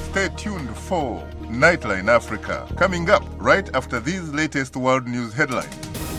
Stay tuned for Nightline Africa, coming up right after these latest world news headlines.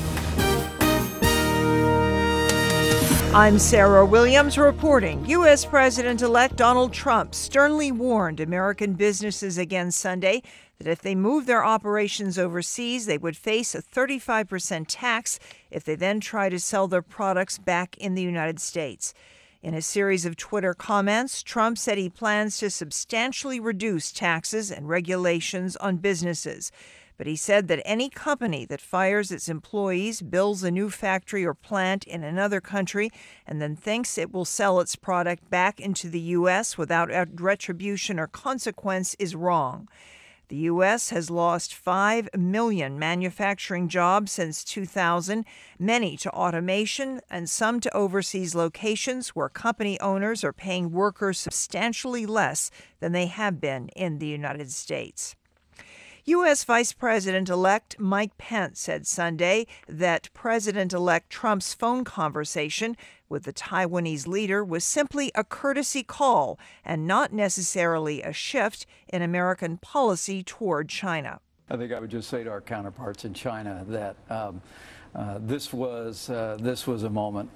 I'm Sarah Williams reporting. U.S. President-elect Donald Trump sternly warned American businesses again Sunday that if they move their operations overseas, they would face a 35% tax if they then try to sell their products back in the United States. In a series of Twitter comments, Trump said he plans to substantially reduce taxes and regulations on businesses. But he said that any company that fires its employees, builds a new factory or plant in another country, and then thinks it will sell its product back into the U.S. without retribution or consequence is wrong. The U.S. has lost 5 million manufacturing jobs since 2000, many to automation and some to overseas locations where company owners are paying workers substantially less than they have been in the United States. U.S. Vice President-elect Mike Pence said Sunday that President-elect Trump's phone conversation with the Taiwanese leader was simply a courtesy call and not necessarily a shift in American policy toward China. I think I would just say to our counterparts in China that this was a moment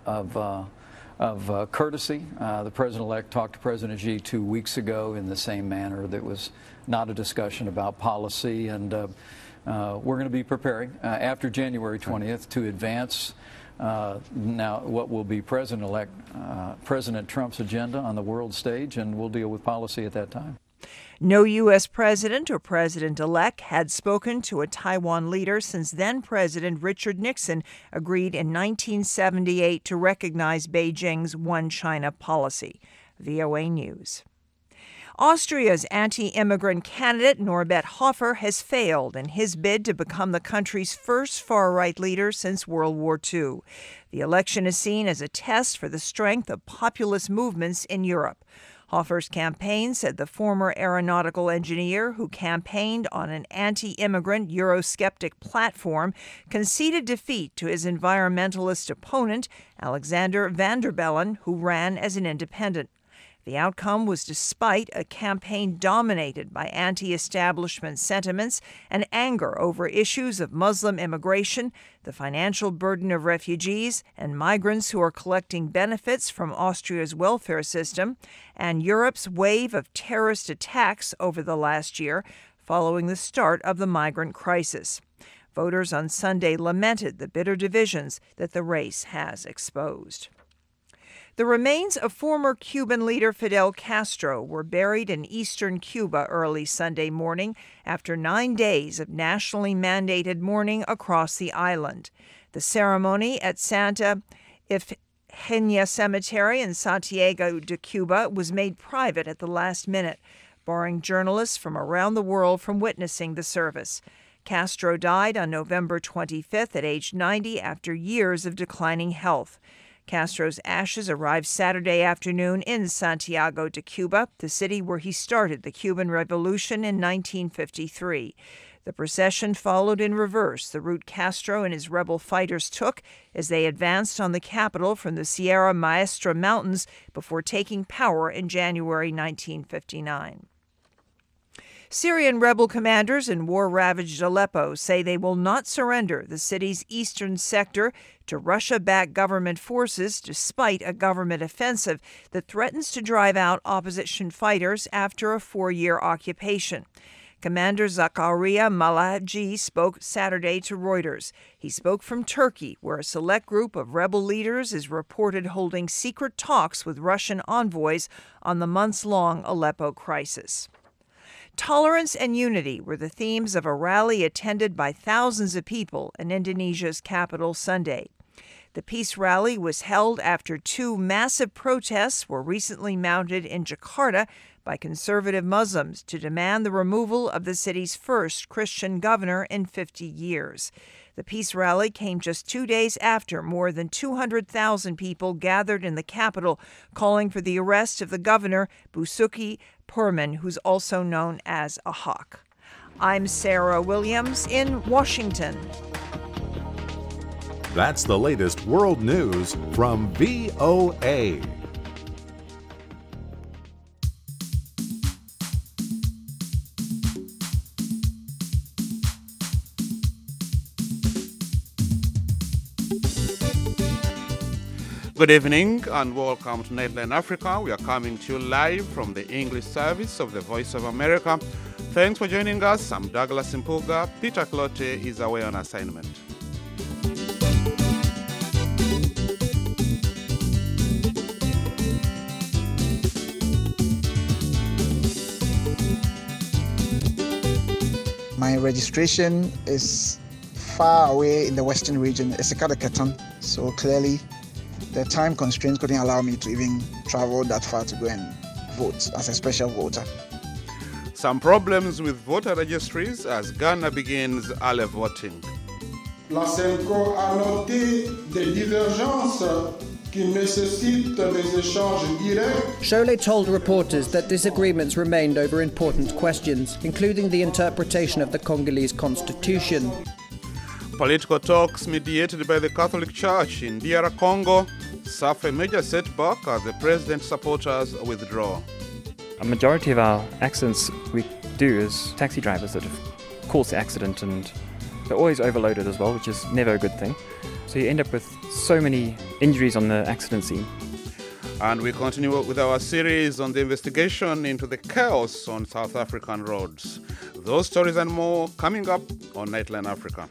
of courtesy. The President-elect talked to President Xi 2 weeks ago in the same manner. That was not a discussion about policy, and we're going to be preparing after January 20th to advance now what will be President Trump's agenda on the world stage, and we'll deal with policy at that time. No U.S. president or president-elect had spoken to a Taiwan leader since then-President Richard Nixon agreed in 1978 to recognize Beijing's One China policy. VOA News. Austria's anti-immigrant candidate Norbert Hofer has failed in his bid to become the country's first far-right leader since World War II. The election is seen as a test for the strength of populist movements in Europe. Hofer's campaign said the former aeronautical engineer who campaigned on an anti-immigrant Eurosceptic platform conceded defeat to his environmentalist opponent, Alexander Van der Bellen, who ran as an independent. The outcome was despite a campaign dominated by anti-establishment sentiments and anger over issues of Muslim immigration, the financial burden of refugees and migrants who are collecting benefits from Austria's welfare system, and Europe's wave of terrorist attacks over the last year following the start of the migrant crisis. Voters on Sunday lamented the bitter divisions that the race has exposed. The remains of former Cuban leader Fidel Castro were buried in eastern Cuba early Sunday morning after 9 days of nationally mandated mourning across the island. The ceremony at Santa Ifigenia Cemetery in Santiago de Cuba was made private at the last minute, barring journalists from around the world from witnessing the service. Castro died on November 25th at age 90 after years of declining health. Castro's ashes arrived Saturday afternoon in Santiago de Cuba, the city where he started the Cuban Revolution in 1953. The procession followed in reverse the route Castro and his rebel fighters took as they advanced on the capital from the Sierra Maestra Mountains before taking power in January 1959. Syrian rebel commanders in war-ravaged Aleppo say they will not surrender the city's eastern sector to Russia-backed government forces despite a government offensive that threatens to drive out opposition fighters after a 4-year occupation. Commander Zakaria Malaji spoke Saturday to Reuters. He spoke from Turkey, where a select group of rebel leaders is reported holding secret talks with Russian envoys on the months-long Aleppo crisis. Tolerance and unity were the themes of a rally attended by thousands of people in Indonesia's capital Sunday. The peace rally was held after 2 massive protests were recently mounted in Jakarta by conservative Muslims to demand the removal of the city's first Christian governor in 50 years. The peace rally came just 2 days after more than 200,000 people gathered in the capital calling for the arrest of the governor, Basuki Purman, who's also known as Ahok. I'm Sarah Williams in Washington. That's the latest world news from VOA. Good evening and welcome to Nightline Africa. We are coming to you live from the English service of the Voice of America. Thanks for joining us. I'm Douglas Impuga. Peter Clote is away on assignment. My registration is far away in the western region, Esekada-Ketan, so clearly the time constraints couldn't allow me to even travel that far to go and vote as a special voter. Some problems with voter registries as Ghana begins early voting. La CENCO a noté des divergences qui nécessitent des échanges directs. Shole told reporters that disagreements remained over important questions, including the interpretation of the Congolese constitution. Political talks mediated by the Catholic Church in DR Congo suffer a major setback as the president's supporters withdraw. A majority of our accidents we do is taxi drivers that have caused the accident, and they're always overloaded as well, which is never a good thing. So you end up with so many injuries on the accident scene. And we continue with our series on the investigation into the chaos on South African roads. Those stories and more coming up on Nightline Africa.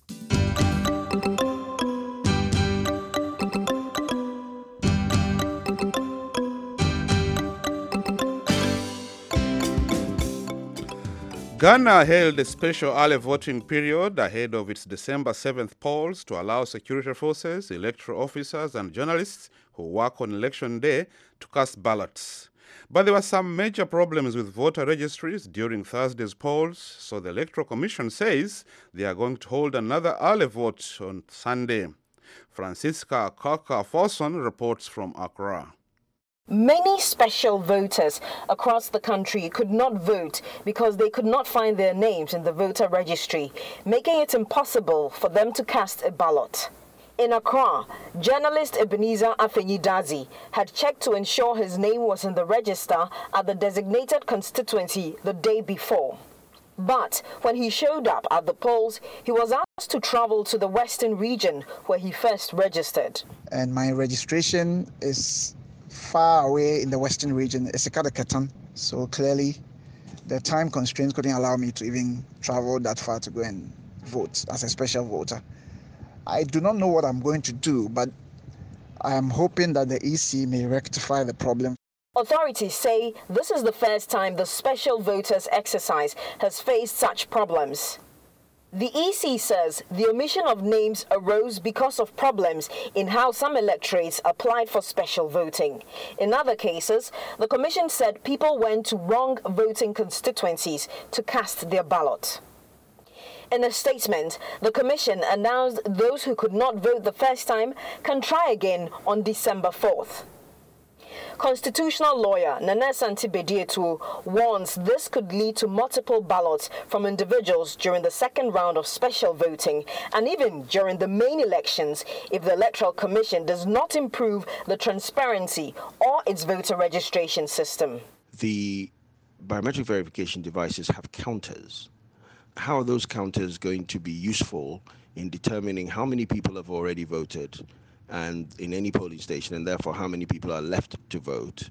Ghana held a special early voting period ahead of its December 7th polls to allow security forces, electoral officers, and journalists who work on election day to cast ballots. But there were some major problems with voter registries during Thursday's polls, so the Electoral Commission says they are going to hold another early vote on Sunday. Francisca Kaka-Forson reports from Accra. Many special voters across the country could not vote because they could not find their names in the voter registry, making it impossible for them to cast a ballot. In Accra, journalist Ebenezer Afenyi-Dazi had checked to ensure his name was in the register at the designated constituency the day before. But when he showed up at the polls, he was asked to travel to the western region where he first registered. And my registration is far away in the western region, Esekada-Ketan, so clearly the time constraints couldn't allow me to even travel that far to go and vote as a special voter. I do not know what I'm going to do, but I am hoping that the EC may rectify the problem. Authorities say this is the first time the special voters exercise has faced such problems. The EC says the omission of names arose because of problems in how some electorates applied for special voting. In other cases, the Commission said people went to wrong voting constituencies to cast their ballot. In a statement, the Commission announced those who could not vote the first time can try again on December 4th. Constitutional lawyer Nana Asante Bedietu warns this could lead to multiple ballots from individuals during the second round of special voting and even during the main elections if the Electoral Commission does not improve the transparency or its voter registration system. The biometric verification devices have counters. How are those counters going to be useful in determining how many people have already voted and in any polling station, and therefore how many people are left to vote,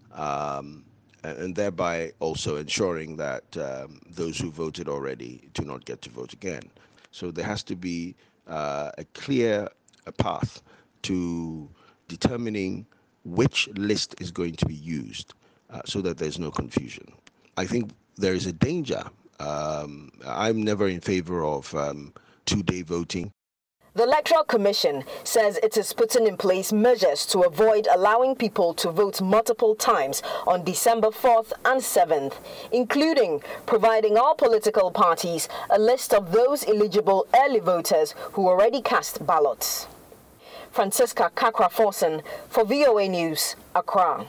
and thereby also ensuring that those who voted already do not get to vote again. So there has to be a clear path to determining which list is going to be used so that there's no confusion. I think there is a danger. I'm never in favor of two-day voting. The Electoral Commission says it is putting in place measures to avoid allowing people to vote multiple times on December 4th and 7th, including providing all political parties a list of those eligible early voters who already cast ballots. Francisca Kaka-Forson for VOA News, Accra.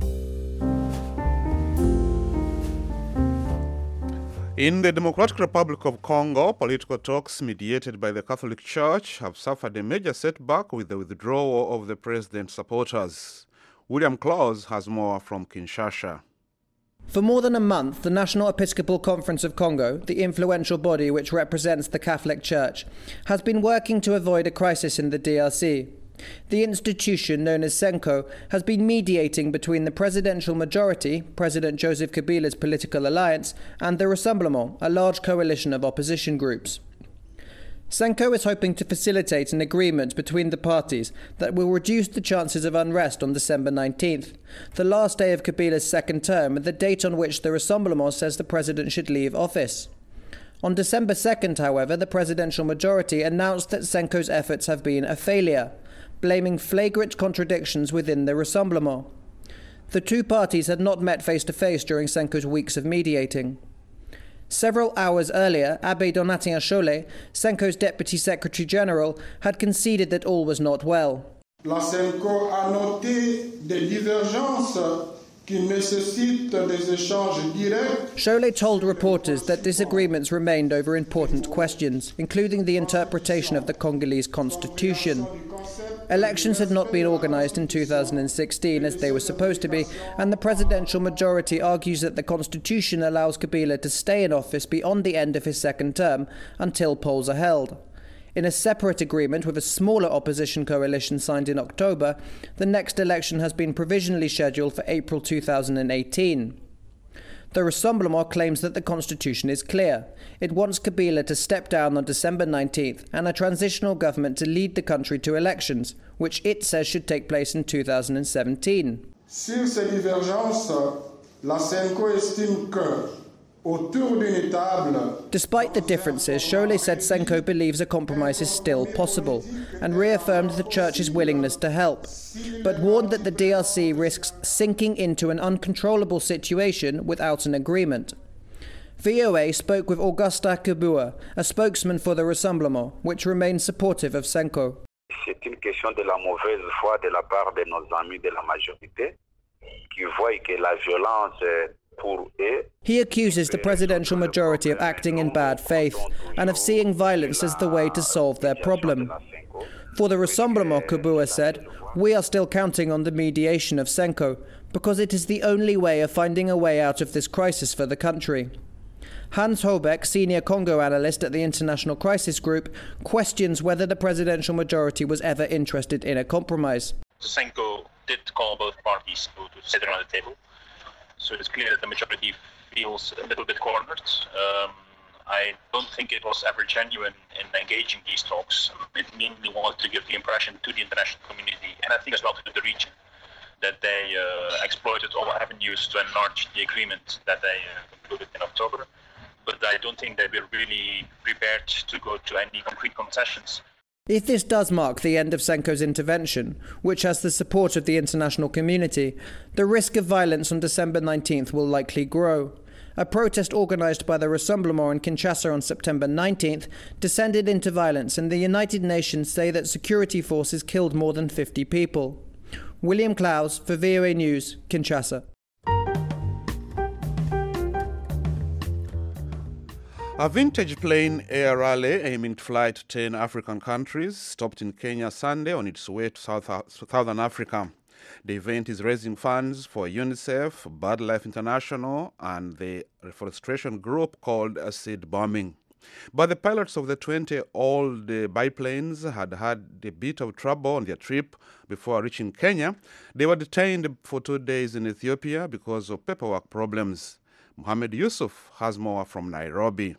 In the Democratic Republic of Congo, political talks mediated by the Catholic Church have suffered a major setback with the withdrawal of the president's supporters. William Klaus has more from Kinshasa. For more than a month, the National Episcopal Conference of Congo, the influential body which represents the Catholic Church, has been working to avoid a crisis in the DRC. The institution, known as SENCO, has been mediating between the presidential majority, President Joseph Kabila's political alliance, and the Rassemblement, a large coalition of opposition groups. SENCO is hoping to facilitate an agreement between the parties that will reduce the chances of unrest on December 19th, the last day of Kabila's second term and the date on which the Rassemblement says the president should leave office. On December 2nd, however, the presidential majority announced that SENCO's efforts have been a failure, blaming flagrant contradictions within the Rassemblement. The two parties had not met face-to-face during SENCO's weeks of mediating. Several hours earlier, Abbé Donatien Cholet, SENCO's Deputy Secretary General, had conceded that all was not well. La SENCO a noté des divergences qui nécessitent des échanges directs. Cholet told reporters that disagreements remained over important questions, including the interpretation of the Congolese constitution. Elections had not been organised in 2016 as they were supposed to be, and the presidential majority argues that the constitution allows Kabila to stay in office beyond the end of his second term until polls are held. In a separate agreement with a smaller opposition coalition signed in October, the next election has been provisionally scheduled for April 2018. The Rassemblement claims that the constitution is clear. It wants Kabila to step down on December 19th and a transitional government to lead the country to elections, which it says should take place in 2017. Sur ces divergences, la SENCO estime que, autour d'une table... Despite the differences, Cholet said SENCO believes a compromise is still possible and reaffirmed the church's willingness to help, but warned that the DRC risks sinking into an uncontrollable situation without an agreement. VOA spoke with Augusta Kebua, a spokesman for the Rassemblement, which remains supportive of SENCO. C'est une question de la mauvaise foi de la part de nos amis de la majorité qui voient que la violence pour eux. He accuses the presidential majority of acting in bad faith and of seeing violence as the way to solve their problem. For the Rassemblement, Kebua said, we are still counting on the mediation of SENCO because it is the only way of finding a way out of this crisis for the country. Hans Hobeck, senior Congo analyst at the International Crisis Group, questions whether the presidential majority was ever interested in a compromise. SENCO did call both parties to sit around the table, so it's clear that the majority feels a little bit cornered. I don't think it was ever genuine in engaging these talks. It mainly wanted to give the impression to the international community, and I think as well to the region, that they exploited all avenues to enlarge the agreement that they concluded in October. But I don't think they were really prepared to go to any concrete concessions. If this does mark the end of SENCO's intervention, which has the support of the international community, the risk of violence on December 19th will likely grow. A protest organised by the Rassemblement in Kinshasa on September 19th descended into violence, and the United Nations say that security forces killed more than 50 people. William Klaus for VOA News, Kinshasa. A vintage plane, Air Raleigh, aiming to fly to 10 African countries, stopped in Kenya Sunday on its way to Southern Africa. The event is raising funds for UNICEF, BirdLife International, and the reforestation group called Seed Bombing. But the pilots of the 20 old biplanes had a bit of trouble on their trip before reaching Kenya. They were detained for 2 days in Ethiopia because of paperwork problems. Mohammed Yusuf has more from Nairobi.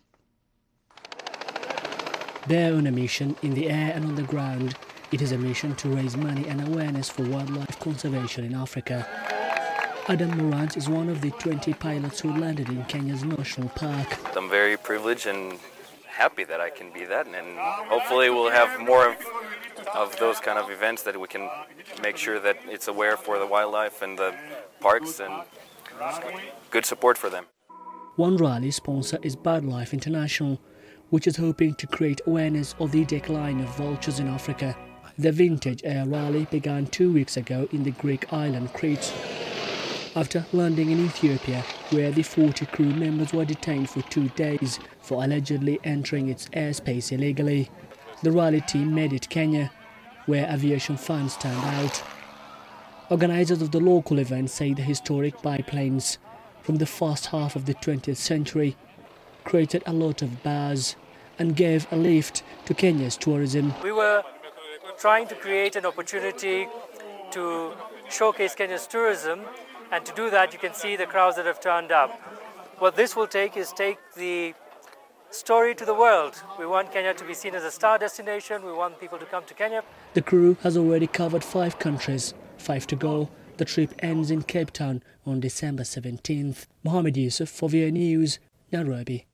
They're on a mission in the air and on the ground. It is a mission to raise money and awareness for wildlife conservation in Africa. Adam Morant is one of the 20 pilots who landed in Kenya's National Park. I'm very privileged and happy that I can be that, and hopefully we'll have more of those kind of events that we can make sure that it's aware for the wildlife and the parks and good support for them. One rally sponsor is BirdLife International, which is hoping to create awareness of the decline of vultures in Africa. The vintage air rally began 2 weeks ago in the Greek island Crete, after landing in Ethiopia, where the 40 crew members were detained for 2 days for allegedly entering its airspace illegally. The rally team made it Kenya, where aviation fans turned out. Organizers of the local event say the historic biplanes from the first half of the 20th century created a lot of buzz and gave a lift to Kenya's tourism. We were trying to create an opportunity to showcase Kenya's tourism, and to do that you can see the crowds that have turned up. What this will take is take the story to the world. We want Kenya to be seen as a star destination. We want people to come to Kenya. The crew has already covered 5 countries, 5 to go. The trip ends in Cape Town on December 17th. Mohammed Yusuf for VOA News, Nairobi.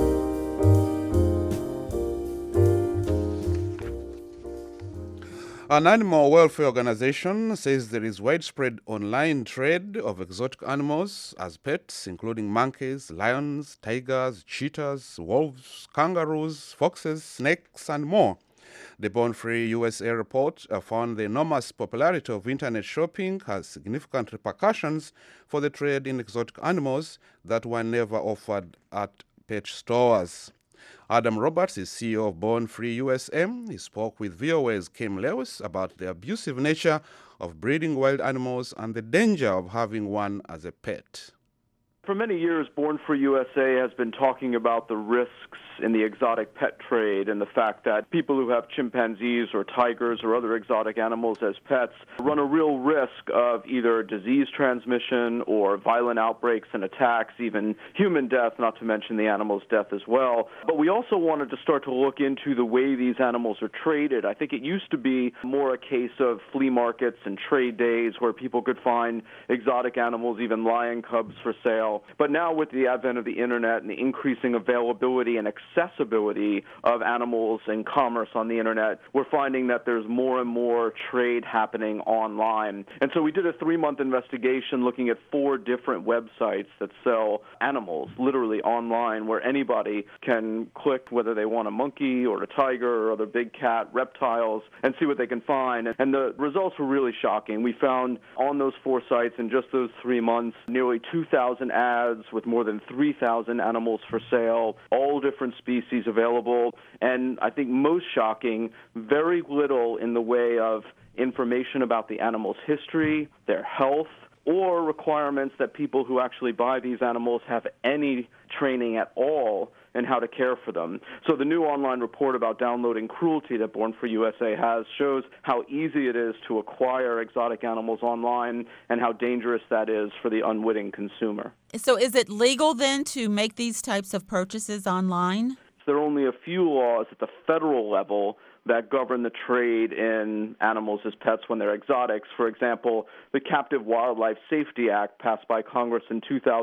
An animal welfare organization says there is widespread online trade of exotic animals as pets, including monkeys, lions, tigers, cheetahs, wolves, kangaroos, foxes, snakes, and more. The Born Free USA report found the enormous popularity of internet shopping has significant repercussions for the trade in exotic animals that were never offered at pet stores. Adam Roberts is CEO of Born Free USA. He spoke with VOA's Kim Lewis about the abusive nature of breeding wild animals and the danger of having one as a pet. For many years, Born Free USA has been talking about the risks in the exotic pet trade and the fact that people who have chimpanzees or tigers or other exotic animals as pets run a real risk of either disease transmission or violent outbreaks and attacks, even human death, not to mention the animal's death as well. But we also wanted to start to look into the way these animals are traded. I think it used to be more a case of flea markets and trade days where people could find exotic animals, even lion cubs for sale. But now with the advent of the internet and the increasing availability and accessibility of animals and commerce on the internet, we're finding that there's more and more trade happening online. And so we did a 3-month investigation looking at 4 different websites that sell animals, literally online, where anybody can click whether they want a monkey or a tiger or other big cat, reptiles, and see what they can find. And the results were really shocking. We found on those 4 sites in just those 3 months nearly 2,000 ads with more than 3,000 animals for sale, all different species available, and I think most shocking, very little in the way of information about the animal's history, their health, or requirements that people who actually buy these animals have any training at all in how to care for them. So the new online report about downloading cruelty that Born Free USA has shows how easy it is to acquire exotic animals online and how dangerous that is for the unwitting consumer. So is it legal then to make these types of purchases online? There are only a few laws at the federal level that govern the trade in animals as pets when they're exotics. For example, the Captive Wildlife Safety Act, passed by Congress in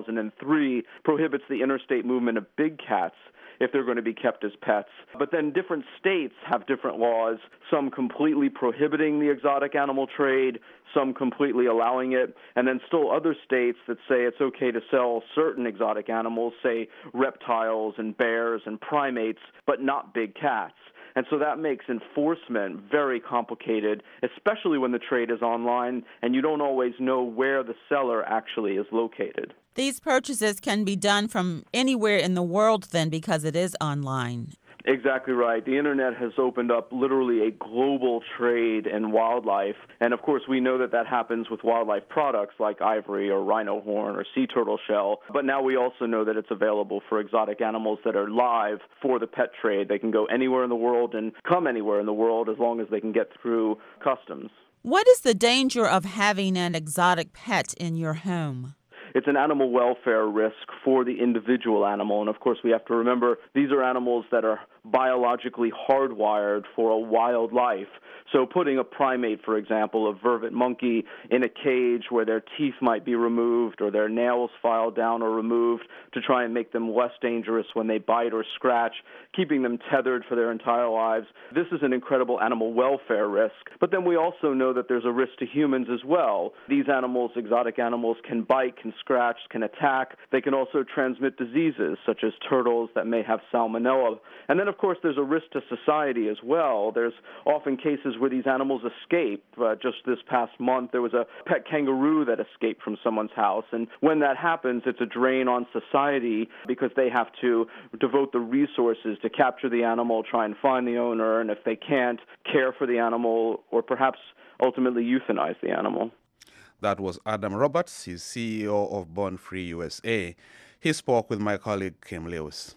2003, prohibits the interstate movement of big cats if they're going to be kept as pets. But then different states have different laws, some completely prohibiting the exotic animal trade, some completely allowing it, and then still other states that say it's okay to sell certain exotic animals, say reptiles and bears and primates, but not big cats. And so that makes enforcement very complicated, especially when the trade is online and you don't always know where the seller actually is located. These purchases can be done from anywhere in the world then because it is online. Exactly right. The internet has opened up literally a global trade in wildlife. And of course, we know that that happens with wildlife products like ivory or rhino horn or sea turtle shell. But now we also know that it's available for exotic animals that are live for the pet trade. They can go anywhere in the world and come anywhere in the world as long as they can get through customs. What is the danger of having an exotic pet in your home? It's an animal welfare risk for the individual animal. And of course, we have to remember these are animals that are biologically hardwired for a wild life. So putting a primate, for example, a vervet monkey, in a cage where their teeth might be removed or their nails filed down or removed to try and make them less dangerous when they bite or scratch, keeping them tethered for their entire lives. This is an incredible animal welfare risk. But then we also know that there's a risk to humans as well. These animals, exotic animals, can bite, can scratch, can attack. They can also transmit diseases such as turtles that may have salmonella. And then, of course, there's a risk to society as well. There's often cases where these animals escape. Just this past month, there was a pet kangaroo that escaped from someone's house. And when that happens, it's a drain on society because they have to devote the resources to capture the animal, try and find the owner, and if they can't, care for the animal or perhaps ultimately euthanize the animal. That was Adam Roberts, he's CEO of Born Free USA. He spoke with my colleague Kim Lewis.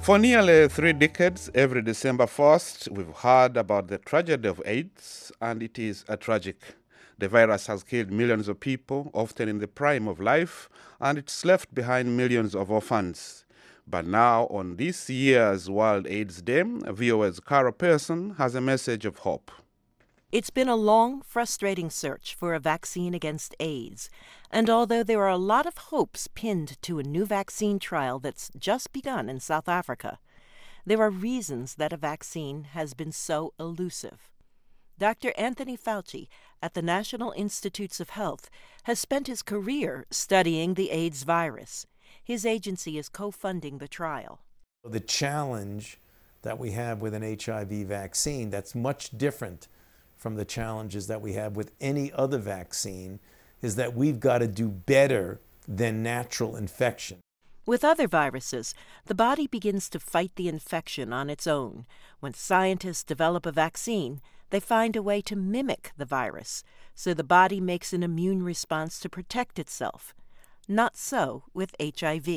For nearly 3 decades, every December 1st, we've heard about the tragedy of AIDS, and it is tragic. The virus has killed millions of people, often in the prime of life, and it's left behind millions of orphans. But now, on this year's World AIDS Day, VOA's Cara Pearson has a message of hope. It's been a long, frustrating search for a vaccine against AIDS, and although there are a lot of hopes pinned to a new vaccine trial that's just begun in South Africa, there are reasons that a vaccine has been so elusive. Dr. Anthony Fauci at the National Institutes of Health has spent his career studying the AIDS virus. His agency is co-funding the trial. The challenge that we have with an HIV vaccine that's much different from the challenges that we have with any other vaccine is that we've got to do better than natural infection. With other viruses, the body begins to fight the infection on its own. When scientists develop a vaccine, they find a way to mimic the virus, so the body makes an immune response to protect itself. Not so with HIV.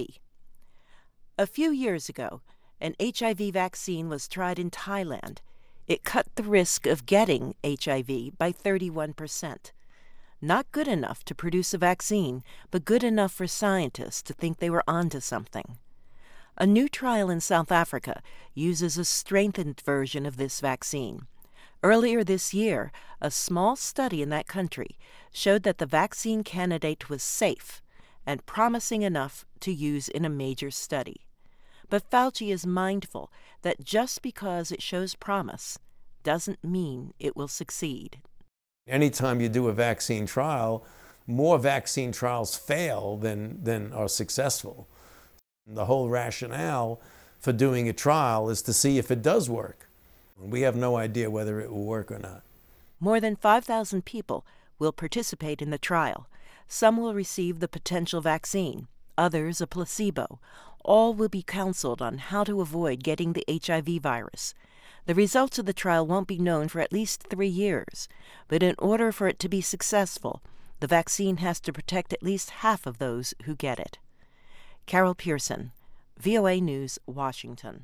A few years ago, an HIV vaccine was tried in Thailand. It cut the risk of getting HIV by 31%. Not good enough to produce a vaccine, but good enough for scientists to think they were onto something. A new trial in South Africa uses a strengthened version of this vaccine. Earlier this year, a small study in that country showed that the vaccine candidate was safe and promising enough to use in a major study. But Fauci is mindful that just because it shows promise doesn't mean it will succeed. Anytime you do a vaccine trial, more vaccine trials fail than are successful. The whole rationale for doing a trial is to see if it does work. We have no idea whether it will work or not. More than 5,000 people will participate in the trial. Some will receive the potential vaccine, others a placebo. All will be counseled on how to avoid getting the HIV virus. The results of the trial won't be known for at least 3 years, but in order for it to be successful, the vaccine has to protect at least half of those who get it. Carol Pearson, VOA News, Washington.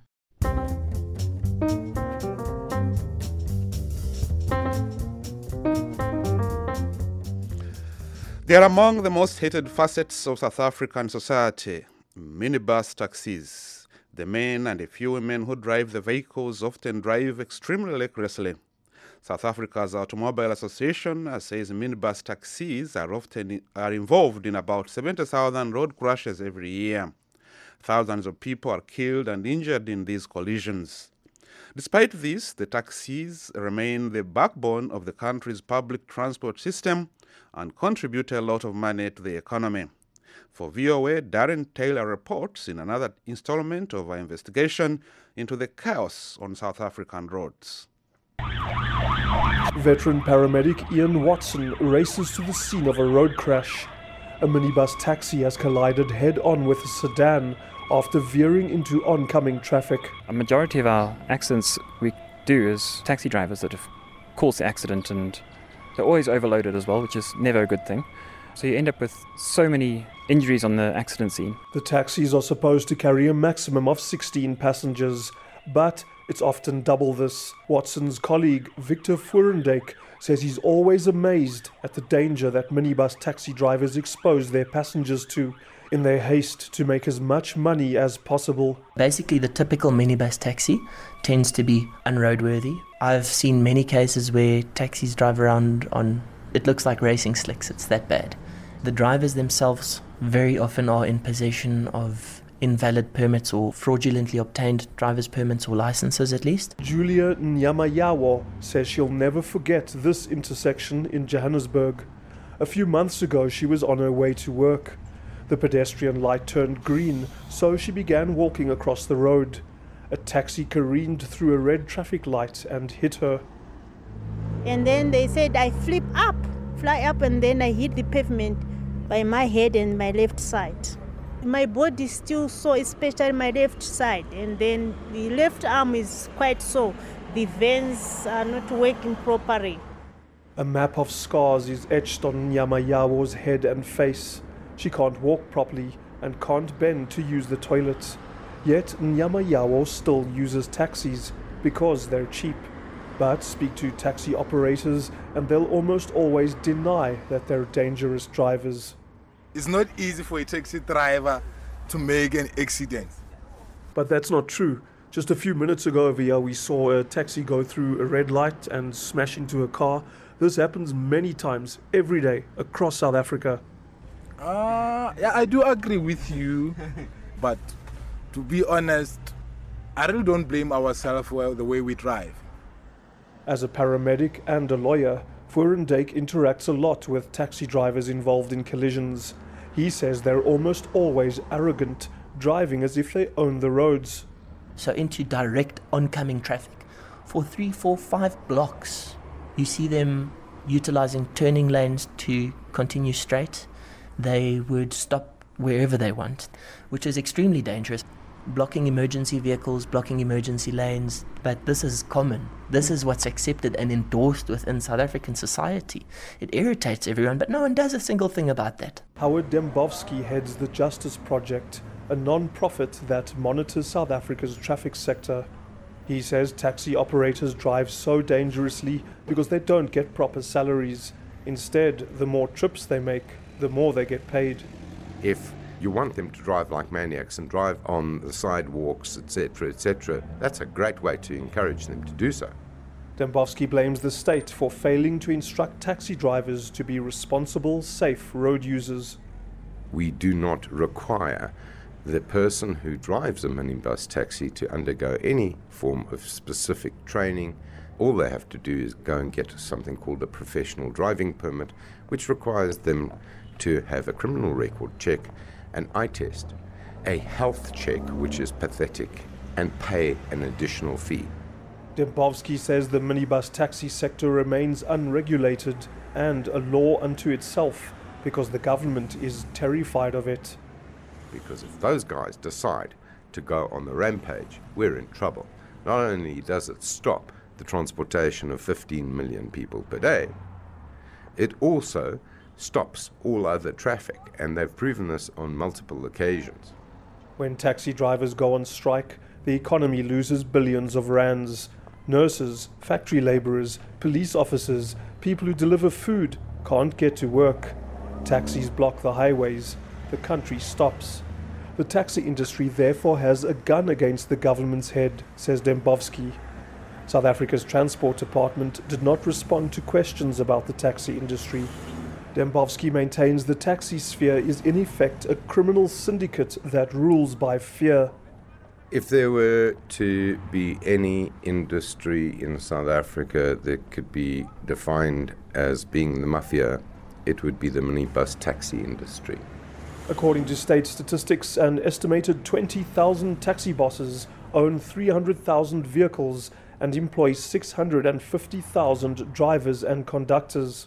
They are among the most hated facets of South African society. Minibus taxis. The men and a few women who drive the vehicles often drive extremely recklessly. South Africa's Automobile Association says minibus taxis are involved in about 70,000 road crashes every year. Thousands of people are killed and injured in these collisions. Despite this, the taxis remain the backbone of the country's public transport system and contribute a lot of money to the economy. For VOA, Darren Taylor reports in another installment of our investigation into the chaos on South African roads. Veteran paramedic Ian Watson races to the scene of a road crash. A minibus taxi has collided head-on with a sedan after veering into oncoming traffic. A majority of our accidents we do is taxi drivers that have caused the accident, and they're always overloaded as well, which is never a good thing. So you end up with so many injuries on the accident scene. The taxis are supposed to carry a maximum of 16 passengers, but it's often double this. Watson's colleague, Victor Furendijk, says he's always amazed at the danger that minibus taxi drivers expose their passengers to in their haste to make as much money as possible. Basically, the typical minibus taxi tends to be unroadworthy. I've seen many cases where taxis drive around on, it looks like racing slicks, it's that bad. The drivers themselves very often are in possession of invalid permits or fraudulently obtained driver's permits or licenses at least. Julia Nyamayawa says she'll never forget this intersection in Johannesburg. A few months ago, she was on her way to work. The pedestrian light turned green, so she began walking across the road. A taxi careened through a red traffic light and hit her. And then they said I fly up, and then I hit the pavement by my head and my left side. My body is still sore, especially my left side, and then the left arm is quite sore. The veins are not working properly. A map of scars is etched on Nyamayawa's head and face. She can't walk properly and can't bend to use the toilet. Yet Nyama Yawo still uses taxis because they're cheap. But speak to taxi operators and they'll almost always deny that they're dangerous drivers. It's not easy for a taxi driver to make an accident. But that's not true. Just a few minutes ago over here, we saw a taxi go through a red light and smash into a car. This happens many times, every day, across South Africa. Yeah, I do agree with you, but to be honest, I really don't blame ourselves for the way we drive. As a paramedic and a lawyer, Furendijk interacts a lot with taxi drivers involved in collisions. He says they're almost always arrogant, driving as if they own the roads. So into direct oncoming traffic. For 3, 4, 5 blocks, you see them utilizing turning lanes to continue straight. They would stop wherever they want, which is extremely dangerous. Blocking emergency vehicles, blocking emergency lanes, but this is common. This is what's accepted and endorsed within South African society. It irritates everyone, but no one does a single thing about that. Howard Dembowski heads the Justice Project, a non-profit that monitors South Africa's traffic sector. He says taxi operators drive so dangerously because they don't get proper salaries. Instead, the more trips they make, the more they get paid. If you want them to drive like maniacs and drive on the sidewalks, etc., that's a great way to encourage them to do so. Dembowski blames the state for failing to instruct taxi drivers to be responsible, safe road users. We do not require the person who drives a minibus taxi to undergo any form of specific training. All they have to do is go and get something called a professional driving permit, which requires them to have a criminal record check, an eye test, a health check, which is pathetic, and pay an additional fee. Dembowski says the minibus taxi sector remains unregulated and a law unto itself because the government is terrified of it. Because if those guys decide to go on the rampage, we're in trouble. Not only does it stop the transportation of 15 million people per day, it also stops all other traffic, and they've proven this on multiple occasions. When taxi drivers go on strike, the economy loses billions of rands. Nurses, factory labourers, police officers, people who deliver food can't get to work. Taxis block the highways. The country stops. The taxi industry therefore has a gun against the government's head, says Dembowski. South Africa's Transport Department did not respond to questions about the taxi industry. Dembowski maintains the taxi sphere is in effect a criminal syndicate that rules by fear. If there were to be any industry in South Africa that could be defined as being the mafia, it would be the minibus taxi industry. According to state statistics, an estimated 20,000 taxi bosses own 300,000 vehicles and employ 650,000 drivers and conductors.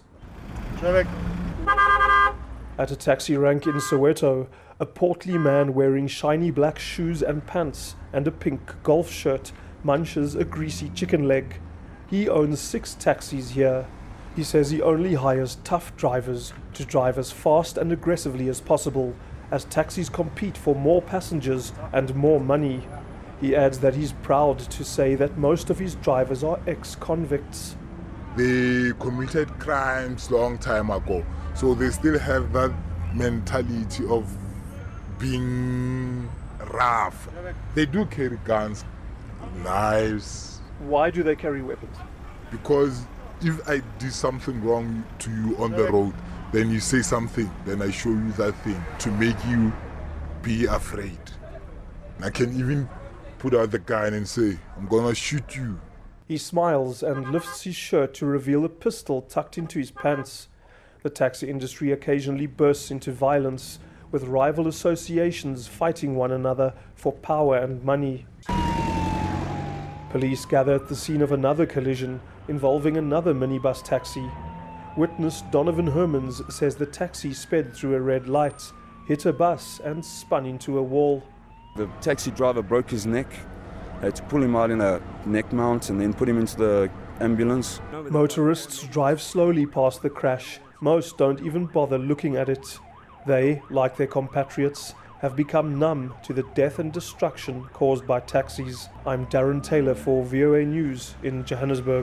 At a taxi rank in Soweto, a portly man wearing shiny black shoes and pants and a pink golf shirt munches a greasy chicken leg. He owns 6 taxis here. He says he only hires tough drivers to drive as fast and aggressively as possible, as taxis compete for more passengers and more money. He adds that he's proud to say that most of his drivers are ex-convicts. They committed crimes long time ago, so they still have that mentality of being rough. They do carry guns, knives. Why do they carry weapons? Because if I do something wrong to you on the road, then you say something, then I show you that thing to make you be afraid. I can even put out the gun and say, I'm gonna shoot you. He smiles and lifts his shirt to reveal a pistol tucked into his pants. The taxi industry occasionally bursts into violence, with rival associations fighting one another for power and money. Police gather at the scene of another collision involving another minibus taxi. Witness Donovan Hermans says the taxi sped through a red light, hit a bus and spun into a wall. The taxi driver broke his neck. I had to pull him out in a neck mount and then put him into the ambulance. Motorists drive slowly past the crash. Most don't even bother looking at it. They, like their compatriots, have become numb to the death and destruction caused by taxis. I'm Darren Taylor for VOA News in Johannesburg.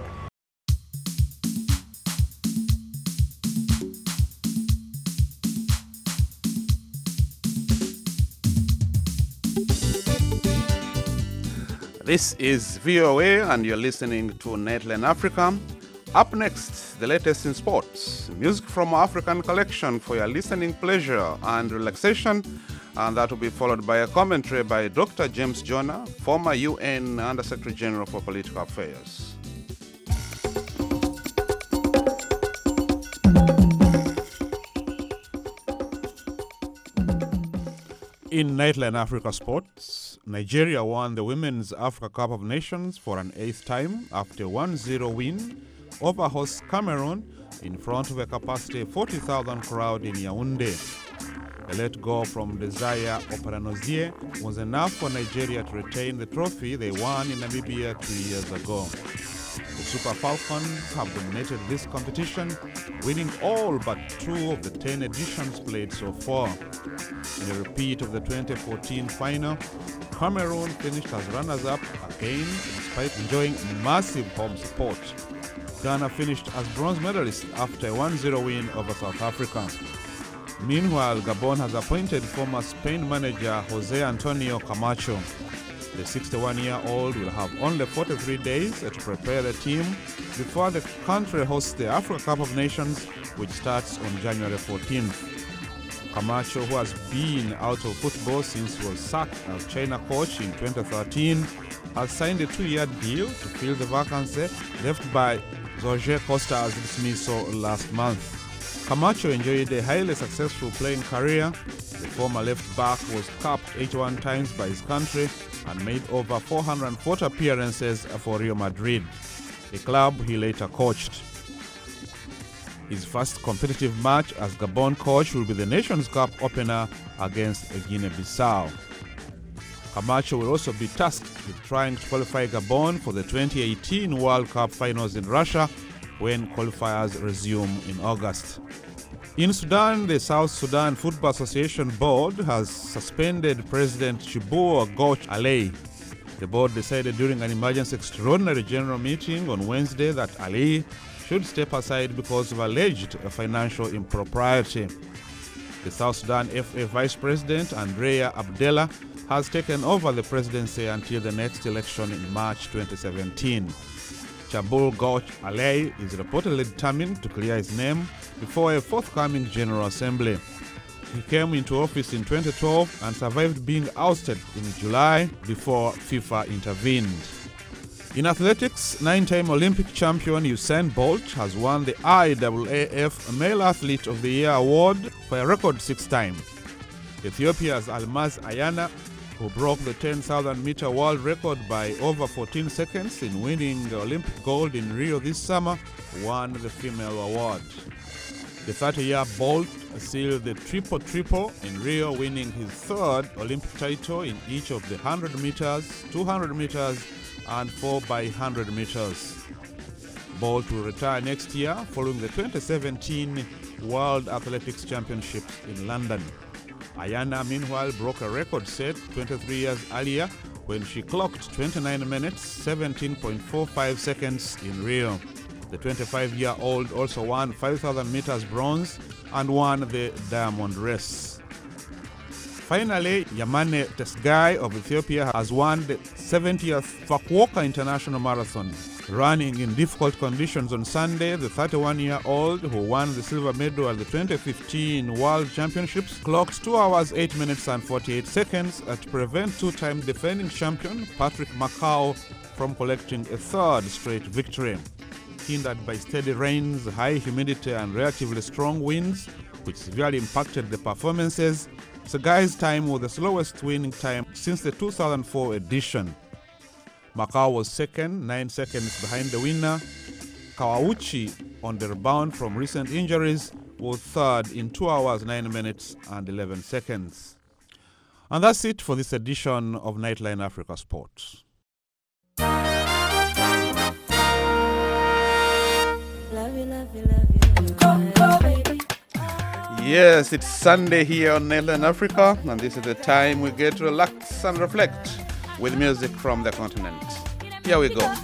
This is VOA and you're listening to Nightline Africa. Up next, the latest in sports. Music from African collection for your listening pleasure and relaxation. And that will be followed by a commentary by Dr. James Jonah, former UN Under-Secretary General for Political Affairs. In Nightline Africa sports, Nigeria won the Women's Africa Cup of Nations for an 8th time after a 1-0 win over host Cameroon in front of a capacity 40,000 crowd in Yaoundé. A late goal from Desire Operanozie was enough for Nigeria to retain the trophy they won in Namibia 2 years ago. The Super Falcons have dominated this competition, winning all but 2 of the 10 editions played so far. In a repeat of the 2014 final, Cameroon finished as runners-up again despite enjoying massive home support. Ghana finished as bronze medalists after a 1-0 win over South Africa. Meanwhile, Gabon has appointed former Spain manager Jose Antonio Camacho. The 61-year-old will have only 43 days to prepare the team before the country hosts the Africa Cup of Nations, which starts on January 14th. Camacho, who has been out of football since he was sacked as China coach in 2013, has signed a 2-year deal to fill the vacancy left by Jorge Costa's dismissal last month. Camacho enjoyed a highly successful playing career. The former left-back was capped 81 times by his country and made over 440 appearances for Real Madrid, a club he later coached. His first competitive match as Gabon coach will be the Nations Cup opener against Guinea-Bissau. Camacho will also be tasked with trying to qualify Gabon for the 2018 World Cup finals in Russia when qualifiers resume in August. In Sudan, the South Sudan Football Association Board has suspended President Chibou Gauch Alei. The board decided during an emergency extraordinary general meeting on Wednesday that Alei should step aside because of alleged financial impropriety. The South Sudan FA Vice President, Andrea Abdallah, has taken over the presidency until the next election in March 2017. Chibou Gauch Alei is reportedly determined to clear his name before a forthcoming General Assembly. He came into office in 2012 and survived being ousted in July before FIFA intervened. In athletics, 9-time Olympic champion Usain Bolt has won the IAAF Male Athlete of the Year award for a record 6th time. Ethiopia's Almaz Ayana, who broke the 10,000-meter world record by over 14 seconds in winning the Olympic gold in Rio this summer, won the female award. The 30-year Bolt sealed the triple-triple in Rio, winning his 3rd Olympic title in each of the 100 meters, 200 meters, and 4x100 meters. Bolt will retire next year following the 2017 World Athletics Championships in London. Ayana, meanwhile, broke a record set 23 years earlier when she clocked 29 minutes, 17.45 seconds in Rio. The 25-year-old also won 5,000 meters bronze and won the diamond race. Finally, Yamane Tesgai of Ethiopia has won the 70th Fukuoka International Marathon. Running in difficult conditions on Sunday, the 31-year-old who won the silver medal at the 2015 World Championships clocked 2 hours, 8 minutes and 48 seconds to prevent 2-time defending champion Patrick Macau from collecting a 3rd straight victory. Hindered by steady rains, high humidity and relatively strong winds, which severely impacted the performances, Tsegai's time was the slowest winning time since the 2004 edition. Macau was second, 9 seconds behind the winner. Kawauchi, on the rebound from recent injuries, was 3rd in 2 hours, 9 minutes and 11 seconds. And that's it for this edition of Nightline Africa Sports. Yes, it's Sunday here on Nailand Africa, and this is the time we get to relax and reflect with music from the continent. Here we go.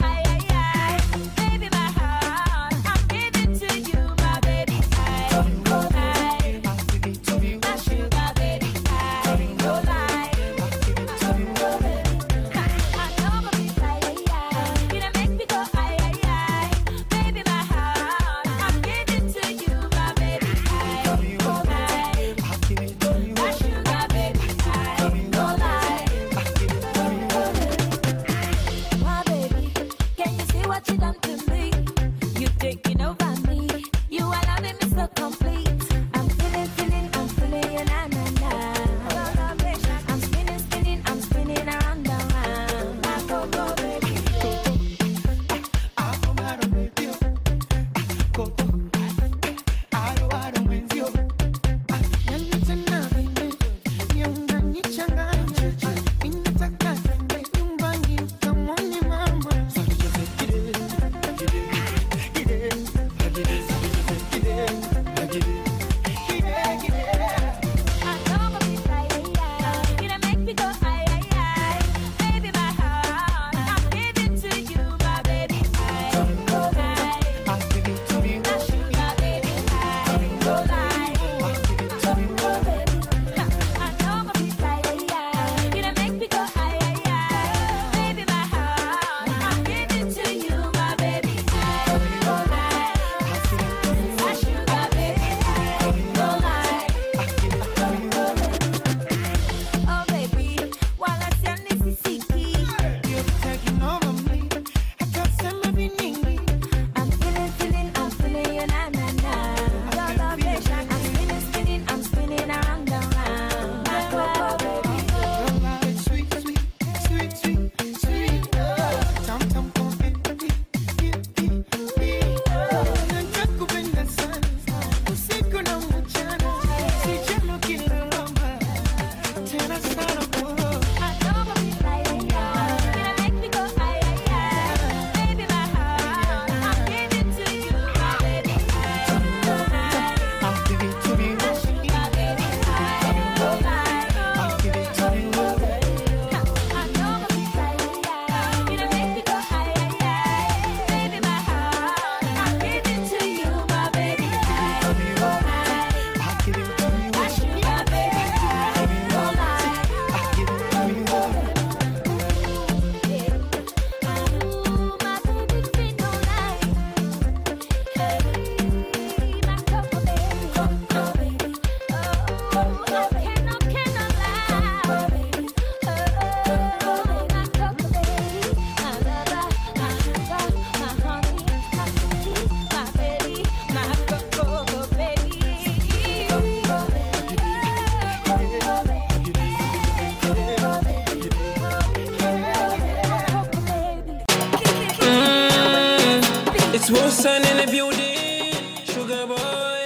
Wilson in the building, Sugar Boy,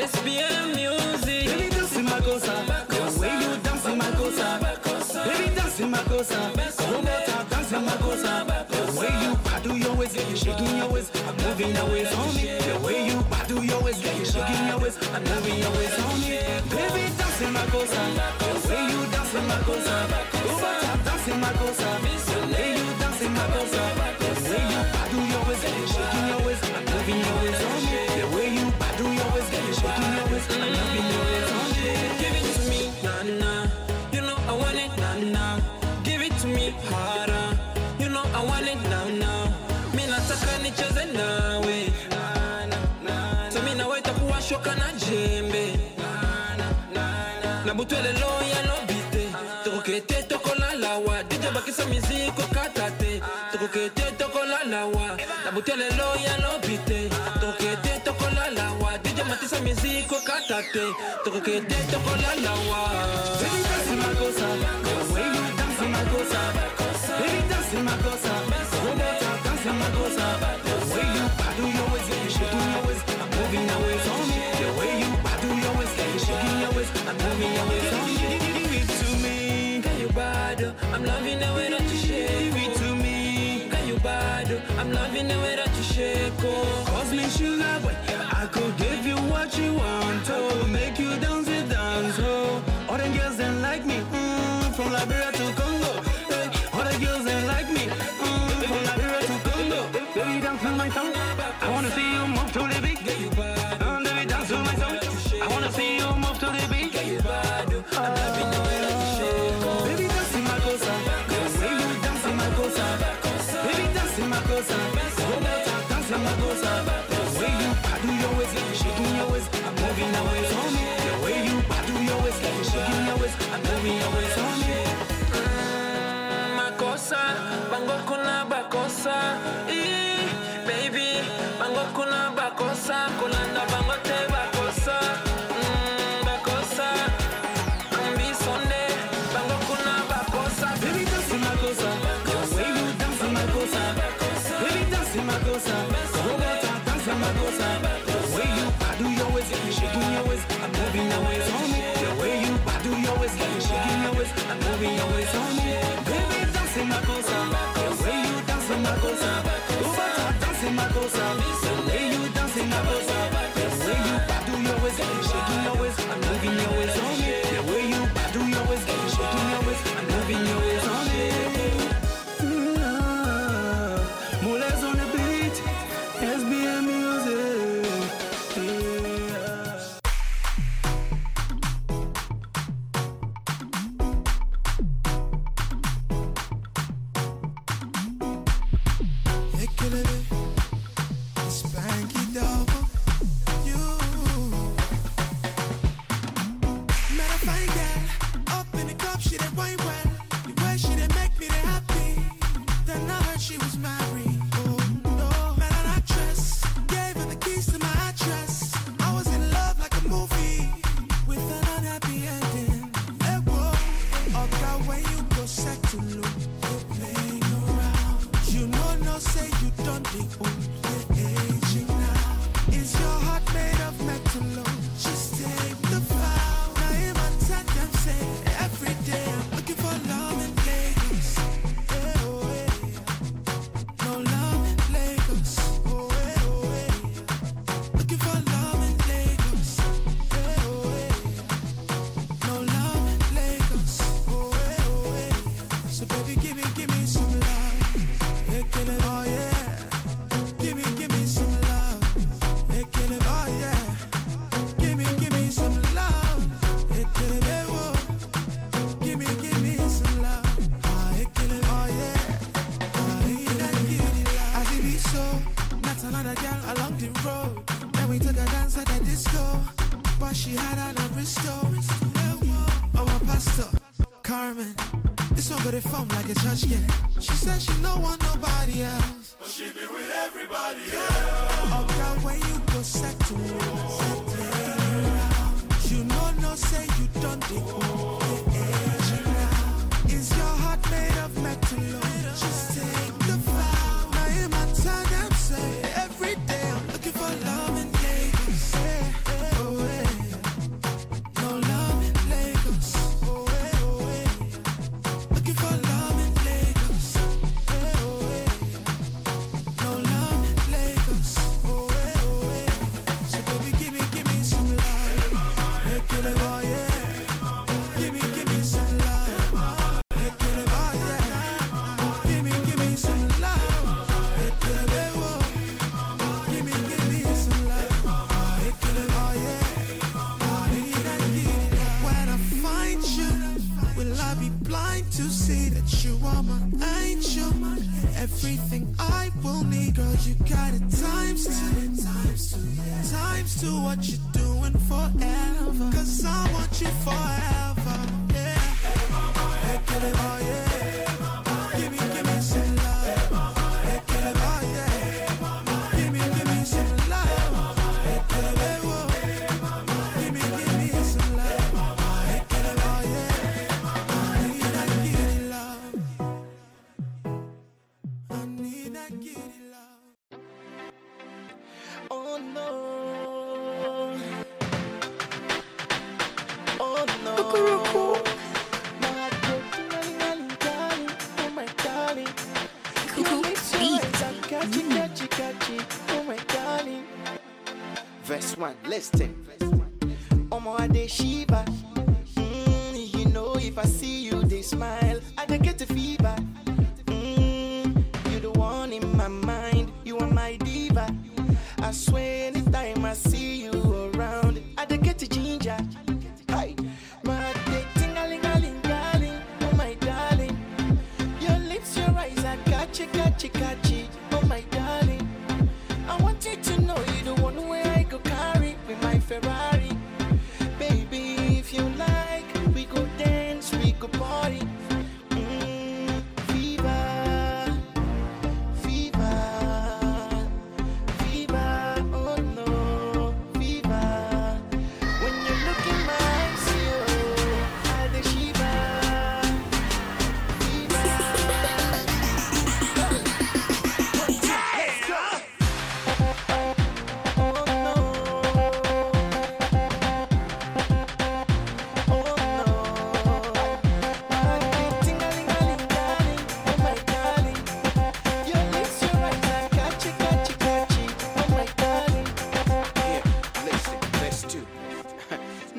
SPM music. Baby dance in my cosa, the way you dance in my cosa. Baby dance in my cosa, Roberta dance in my cosa. The way you paddle your waist, shaking your waist, I'm moving your waist on me. The way you paddle your waist, shaking your waist, I'm moving your waist on me. Baby dance in my cosa, the way you dance in my cosa. Roberta dance in my cosa, the way you dance in my cosa. The way you paddle your waist, shaking your waist, I'm moving your waist on me. The way you paddle your waist, shaking your waist, I'm moving your waist on me. Give it to me, nah nah. You know I want it, nah nah. Give it to me harder. You know I want it, nah nah. Me nataka nicheze nawe. So me nawe takuwa shoka na jembe. Na butwele loya no bite. Toko kete toko la lawa. DJ bakisa miziko katate. Toko kete toko la lawa. Na butwele loya no bite. Toko kete toko la lawa. DJ matisa miziko katate. Toko kete toko la lawa. Baby dance in my cosa. The way you dance in my cosa. Baby dance in my cosa. Roberta dance in my cosa. The way you paddle your waist, shaking your waist, I'm moving your waist on me. The way you paddle your waist, shaking your waist, I'm moving your waist on me. Give it to me, can you bad? I'm loving the way that you shake. Give it to me, can you bad? I'm loving the way that you shake. Oh, cause me sugar boy, I could give you what you want. Oh, make you dance. moving your ways on me. Makosa, bango kuna bakosa. Baby, bango kuna bakosa. Kulanda bango te bakosa. Bakosa. Ambi Sunday, bango kuna bakosa. Baby, dance makosa. The way you dance makosa. Baby, dance makosa. Go dance makosa. The way you do your ways, shaking your ways, I'm moving your ways on me. The way you do your ways, shaking your ways, I'm moving your ways on me. Baby, dance makosa. The way you dance makosa. Go dance makosa. The way you dance makosa. The way you do your ways, shaking your ways, I'm moving your ways on me. The way you do your ways, shaking your ways, I'm moving your ways on me. Moulez on the beat, SBM music. Ferrari, baby, if you like, we go dance.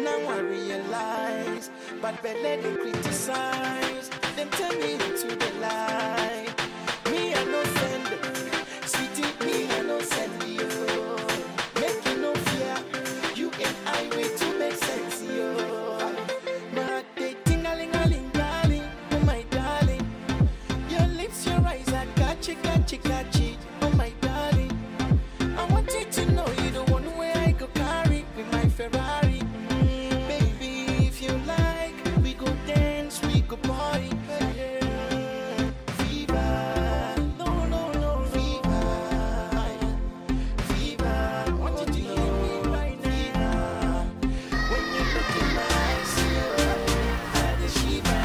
now I realize, but let them criticize. Them tell me to the lie. Me I no send, sweetie, me I no send you. Make you no fear, you and I way to make sense, yo. But they ting-a-ling-a-ling, darling, oh my darling. Your lips, your eyes, I got you, oh my darling. I want you to know you the one where I go carry with my Ferrari. Baby, if you like, we go dance, we go party. Fever, no, no, no, fever, fever. I want you to hear me right now. When you look in my eyes, I the shiver.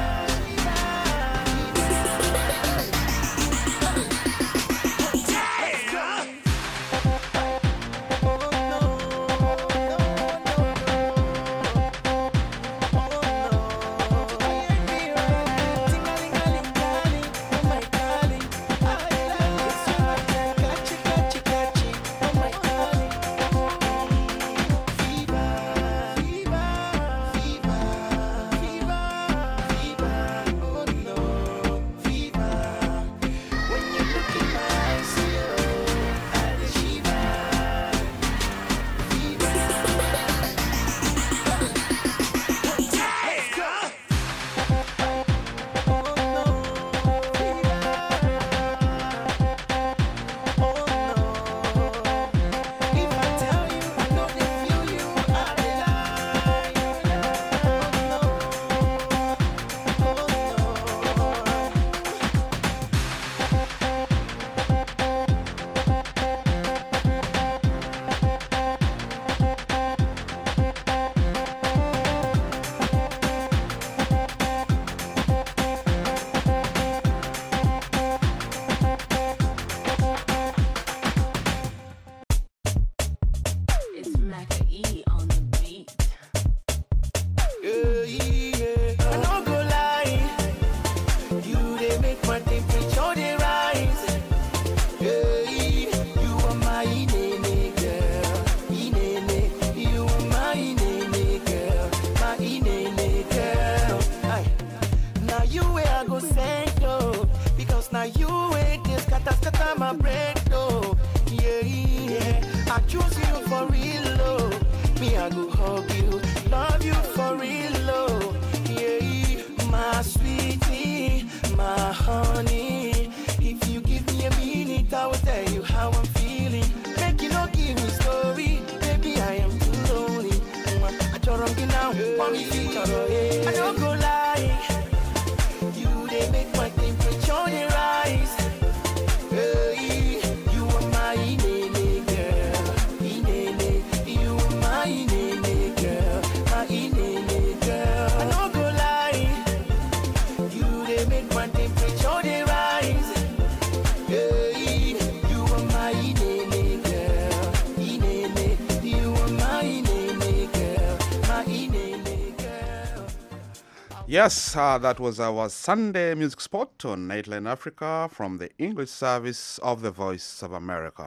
Yes, that was our Sunday music spot on Nightline Africa from the English service of the Voice of America.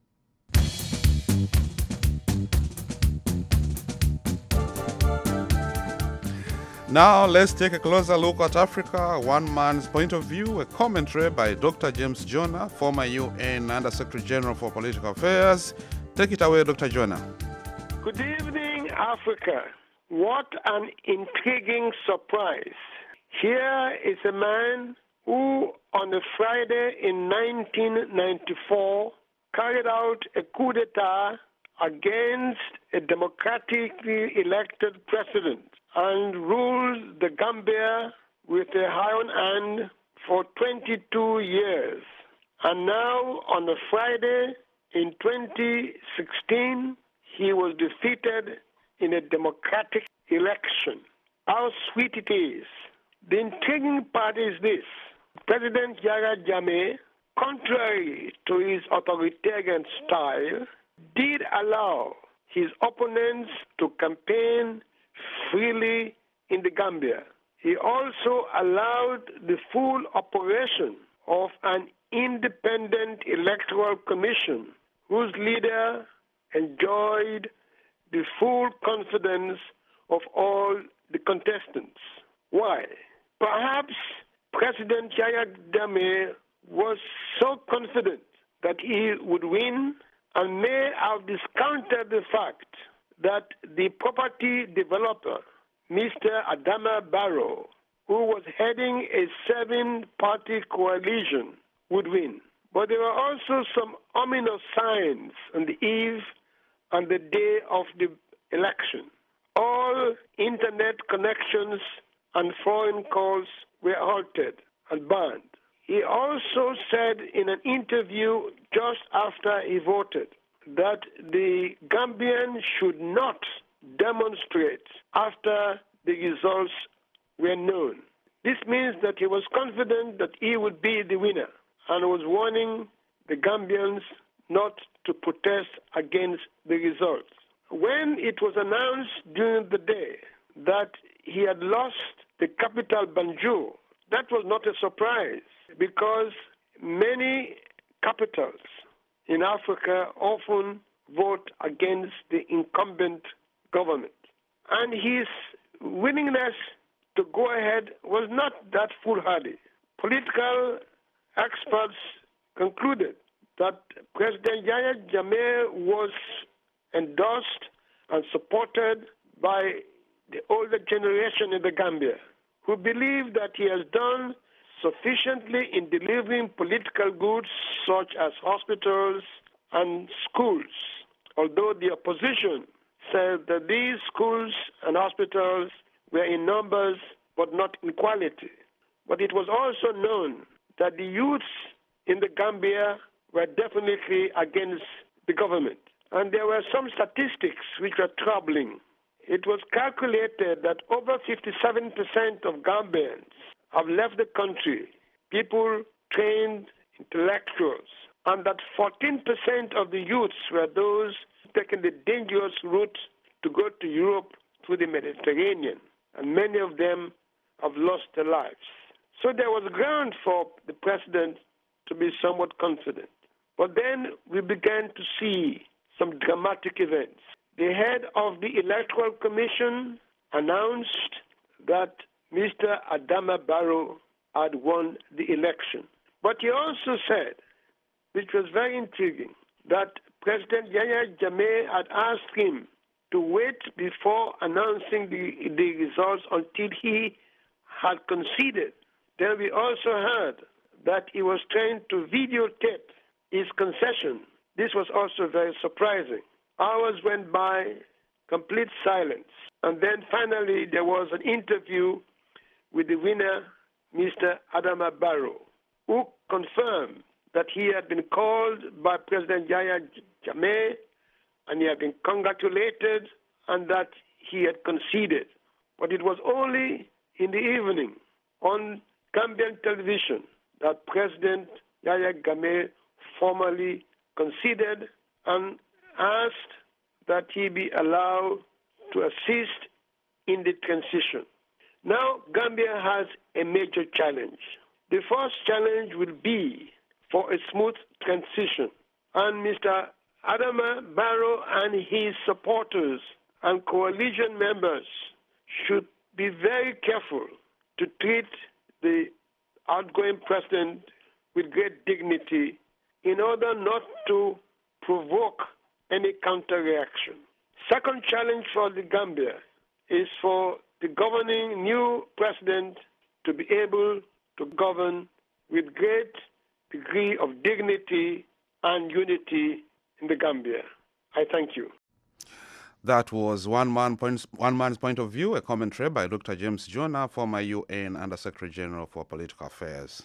Now let's take a closer look at Africa, one man's point of view, a commentary by Dr. James Jonah, former UN Under-Secretary General for Political Affairs. Take it away, Dr. Jonah. Good evening, Africa. What an intriguing surprise. Here is a man who, on a Friday in 1994, carried out a coup d'etat against a democratically elected president and ruled the Gambia with a iron hand for 22 years. And now, on a Friday in 2016, he was defeated in a democratic election. How sweet it is. The intriguing part is this. President Yahya Jammeh, contrary to his authoritarian style, did allow his opponents to campaign freely in the Gambia. He also allowed the full operation of an independent electoral commission whose leader enjoyed the full confidence of all the contestants. Why? Perhaps President Yahya Jammeh was so confident that he would win and may have discounted the fact that the property developer, Mr. Adama Barrow, who was heading a 7-party coalition, would win. But there were also some ominous signs on the eve and the day of the election. All internet connections and foreign calls were halted and banned. He also said in an interview just after he voted that the Gambians should not demonstrate after the results were known. This means that he was confident that he would be the winner and was warning the Gambians not to protest against the results. When it was announced during the day that he had lost the capital, Banjul, that was not a surprise because many capitals in Africa often vote against the incumbent government. And his willingness to go ahead was not that foolhardy. Political experts concluded that President Yahya Jammeh was endorsed and supported by the older generation in the Gambia, who believe that he has done sufficiently in delivering political goods such as hospitals and schools, although the opposition said that these schools and hospitals were in numbers but not in quality. But it was also known that the youths in the Gambia were definitely against the government. And there were some statistics which were troubling. It was calculated that over 57% of Gambians have left the country, people trained intellectuals, and that 14% of the youths were those taking the dangerous route to go to Europe through the Mediterranean, and many of them have lost their lives. So there was ground for the president to be somewhat confident. But then we began to see some dramatic events. The head of the Electoral Commission announced that Mr. Adama Barrow had won the election. But he also said, which was very intriguing, that President Yahya Jammeh had asked him to wait before announcing the results until he had conceded. Then we also heard that he was trying to videotape his concession. This was also very surprising. Hours went by, complete silence. And then finally there was an interview with the winner, Mr. Adama Barrow, who confirmed that he had been called by President Yahya Jammeh and he had been congratulated and that he had conceded. But it was only in the evening on Gambian television that President Yahya Jammeh formally conceded and asked that he be allowed to assist in the transition. Now, Gambia has a major challenge. The first challenge will be for a smooth transition. And Mr. Adama Barrow and his supporters and coalition members should be very careful to treat the outgoing president with great dignity in order not to provoke any counter-reaction. Second challenge for the Gambia is for the governing new president to be able to govern with great degree of dignity and unity in the Gambia. I thank you. That was one man's point of view, a commentary by Dr. James Jonah, former UN Under-Secretary General for Political Affairs.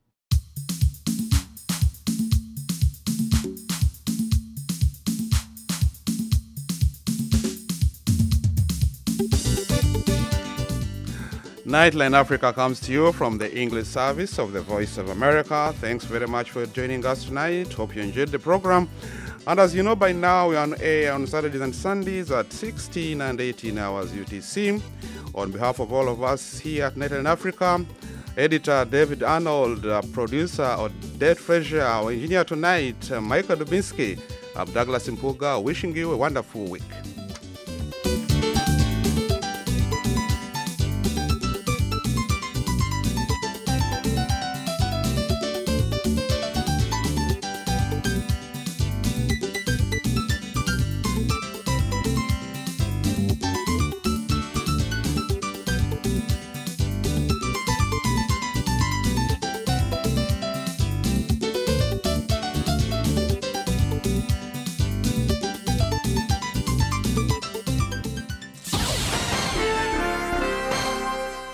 Nightline Africa comes to you from the English service of the Voice of America. Thanks very much for joining us tonight. Hope you enjoyed the program. And as you know by now, we're on air on Saturdays and Sundays at 16 and 18 hours UTC. On behalf of all of us here at Nightline Africa, editor David Arnold, producer Odette Frazier, our engineer tonight, Michael Dubinsky, I'm Douglas Impuga, wishing you a wonderful week.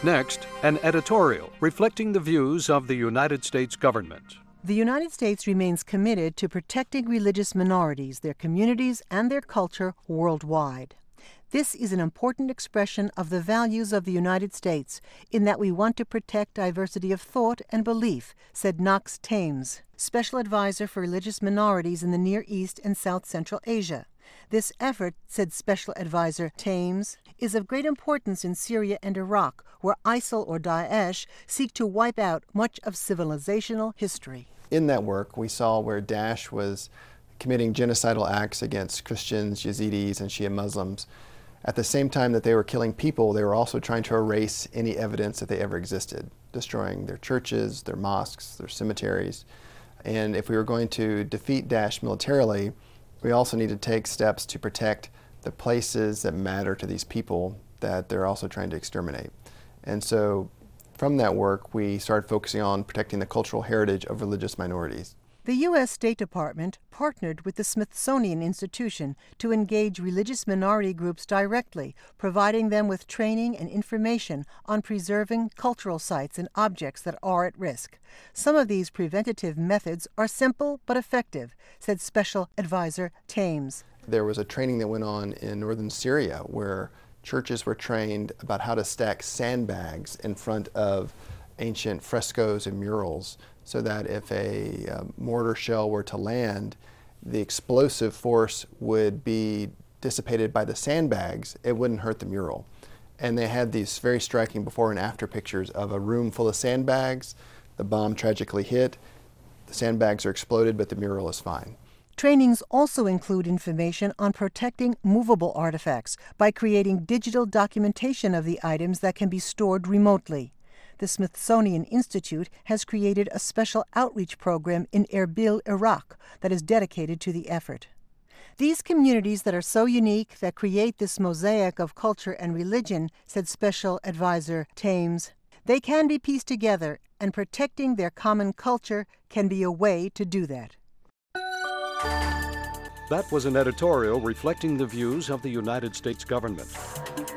Next, an editorial reflecting the views of the United States government. The United States remains committed to protecting religious minorities, their communities, and their culture worldwide. This is an important expression of the values of the United States in that we want to protect diversity of thought and belief, said Knox Thames, Special Advisor for Religious Minorities in the Near East and South Central Asia. This effort, said Special Advisor Thames, is of great importance in Syria and Iraq, where ISIL or Daesh seek to wipe out much of civilizational history. In that work, we saw where Daesh was committing genocidal acts against Christians, Yazidis, and Shia Muslims. At the same time that they were killing people, they were also trying to erase any evidence that they ever existed, destroying their churches, their mosques, their cemeteries. And if we were going to defeat Daesh militarily, we also need to take steps to protect the places that matter to these people that they're also trying to exterminate. And so from that work, we started focusing on protecting the cultural heritage of religious minorities. The U.S. State Department partnered with the Smithsonian Institution to engage religious minority groups directly, providing them with training and information on preserving cultural sites and objects that are at risk. Some of these preventative methods are simple but effective, said Special Advisor Thames. There was a training that went on in northern Syria where churches were trained about how to stack sandbags in front of ancient frescoes and murals, so that if a mortar shell were to land, the explosive force would be dissipated by the sandbags. It wouldn't hurt the mural. And they had these very striking before and after pictures of a room full of sandbags. The bomb tragically hit. The sandbags are exploded, but the mural is fine. Trainings also include information on protecting movable artifacts by creating digital documentation of the items that can be stored remotely. The Smithsonian Institute has created a special outreach program in Erbil, Iraq, that is dedicated to the effort. These communities that are so unique that create this mosaic of culture and religion, said Special Advisor Thames, they can be pieced together, and protecting their common culture can be a way to do that. That was an editorial reflecting the views of the United States government.